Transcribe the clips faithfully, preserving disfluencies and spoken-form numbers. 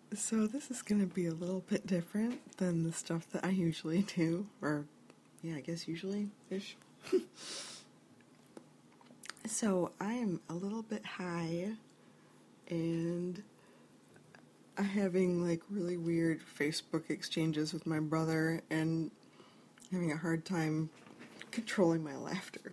So this is going to be a little bit different than the stuff that I usually do, or yeah, I guess usually-ish. So I am a little bit high, and I'm having like really weird Facebook exchanges with my brother, and having a hard time controlling my laughter.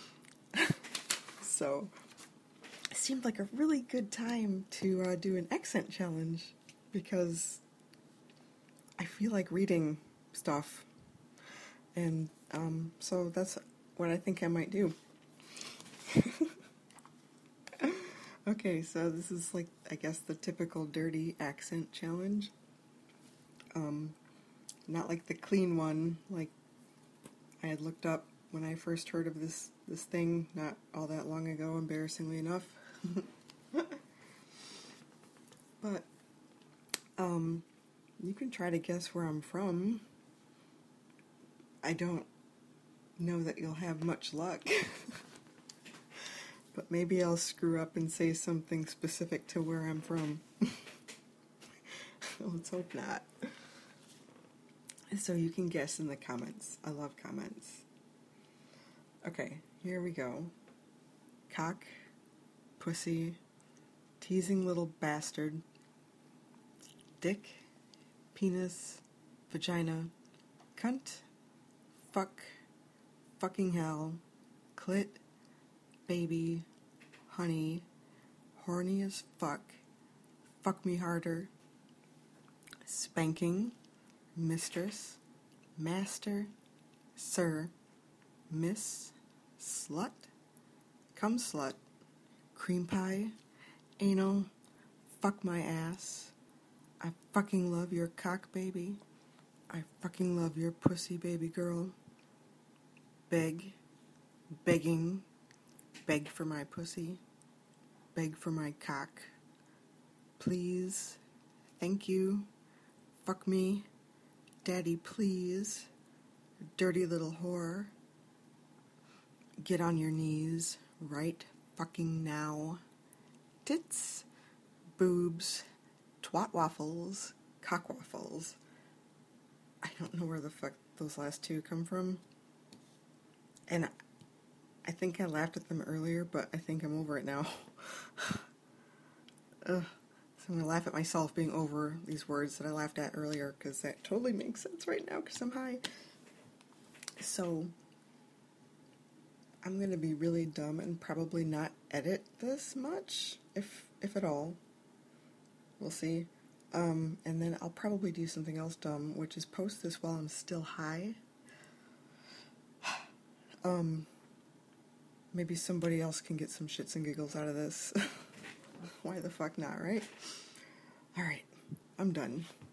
So it seemed like a really good time to uh, do an accent challenge, because I feel like reading stuff, and um, so that's what I think I might do. Okay, so this is like, I guess, the typical dirty accent challenge. Um, not like the clean one, like I had looked up when I first heard of this, this thing not all that long ago, embarrassingly enough. But, um, you can try to guess where I'm from. I don't know that you'll have much luck. But maybe I'll screw up and say something specific to where I'm from. Let's hope not. So you can guess in the comments. I love comments. Okay, here we go. Cock, pussy, teasing little bastard, dick, penis, vagina, cunt, fuck, fucking hell, clit, baby, honey, horny as fuck, fuck me harder, spanking, mistress, master, sir, miss, slut, cum slut, cream pie, anal, fuck my ass, I fucking love your cock, baby, I fucking love your pussy, baby girl, beg, begging, beg for my pussy, beg for my cock, please, thank you, fuck me, daddy please, dirty little whore, get on your knees right fucking now, tits, boobs, twat waffles, cock waffles. I don't know where the fuck those last two come from, and I think I laughed at them earlier, but I think I'm over it now. Ugh. So I'm going to laugh at myself being over these words that I laughed at earlier, because that totally makes sense right now because I'm high. So I'm going to be really dumb and probably not edit this much, if if at all. We'll see. Um, and then I'll probably do something else dumb, which is post this while I'm still high. Um, maybe somebody else can get some shits and giggles out of this. Why the fuck not, right? Alright, I'm done.